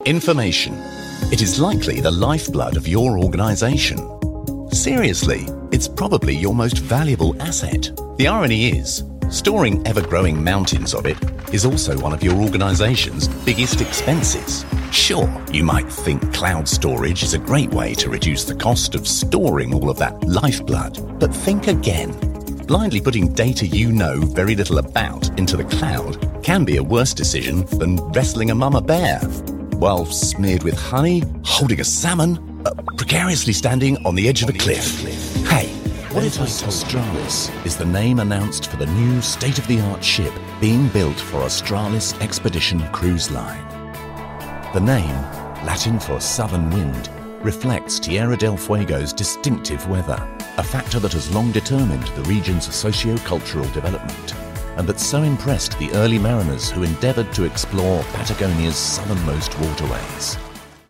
Information. It is likely the lifeblood of your organisation. Seriously, it's probably your most valuable asset. The irony is, storing ever-growing mountains of it is also one of your organisation's biggest expenses. Sure, you might think cloud storage is a great way to reduce the cost of storing all of that lifeblood, but think again. Blindly putting data you know very little about into the cloud can be a worse decision than wrestling a mama bear, while smeared with honey, holding a salmon, precariously standing on the edge of a cliff. Hey, what if Australis is the name announced for the new state-of-the-art ship being built for Australis Expedition Cruise Line? The name, Latin for southern wind, reflects Tierra del Fuego's distinctive weather, a factor that has long determined the region's socio-cultural development, and that so impressed the early mariners who endeavoured to explore Patagonia's southernmost waterways.